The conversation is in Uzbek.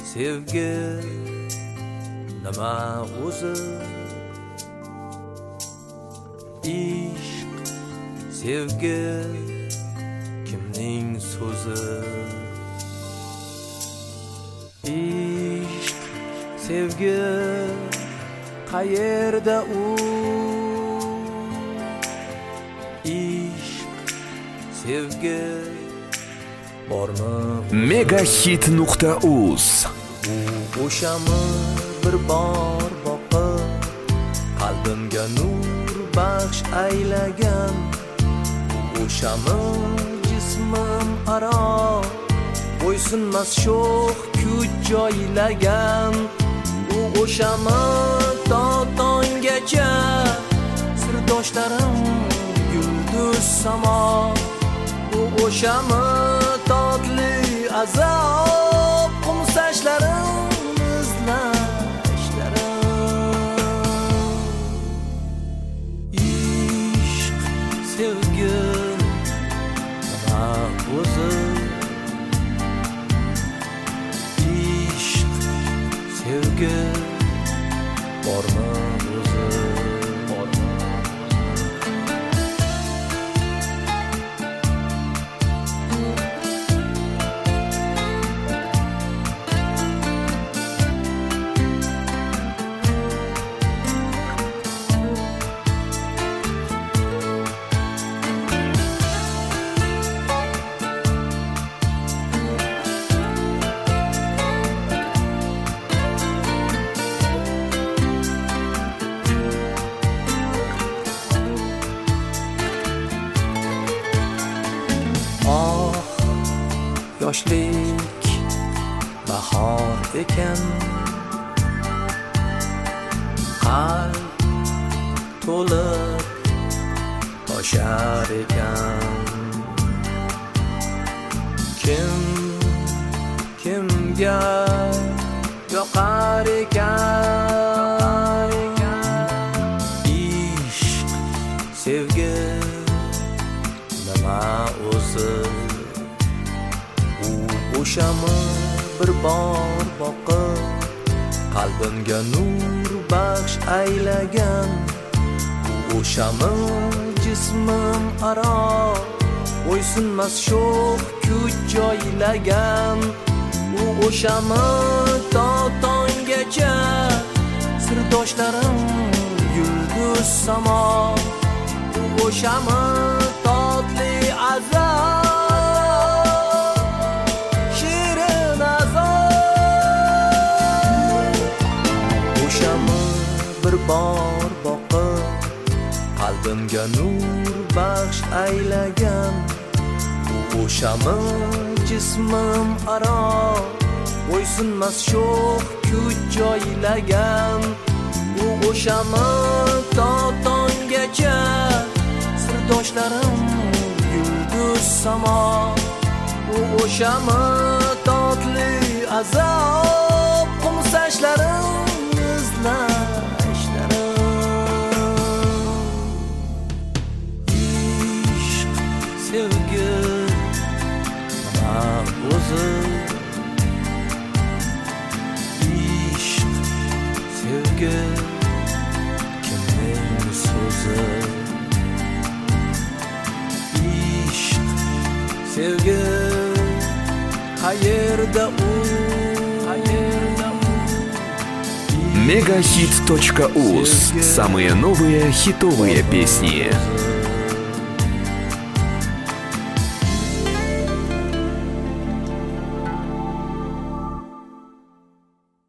sevgi nima o'zi? Ishq, sevgi kimning so'zi? Ishq, sevgi qayerda u? Ishq, sevgi bormi? Megahit.uz O'shami bir bor boqib qalbimga nur baxsh aylagan, o'shami jismim aro bo'ysunmas sho'x kuch joylagan, o'shami to tonggacha sirdoshlarim yulduz samo, o'shami totli azob qumsashlarim izlashlarim. Ishq, sevgi nima o'zi? Ishq, sevgi bormi o'zi? Yoshlik bahor ekan, qalb to'lib toshar ekan. Kimga yoqar ekan? Ishq, sevgi nima o'zi? O'shami bir bor boqib qalbimga nur baxsh aylagan, o'shami jismim aro bo'ysunmas sho'x kuch joylagan, o'shami to tonggacha sirdoshlarim yulduz samo, o'shami totli azob bir bor boqib qalbimga nur baxsh aylagan, o'shami jismim aro bo'ysunmas sho'x kuch joylagan, o'shami to tonggacha sirdoshlarim yulduz samo, o'shami totli azob qumsashlarim izlashlarim. Ishq, sevgi nima o'zi? Ishq, sevgi kimning so'zi? Ishq, sevgi qayerda u? Megahit.uz. Самые новые хитовые песни.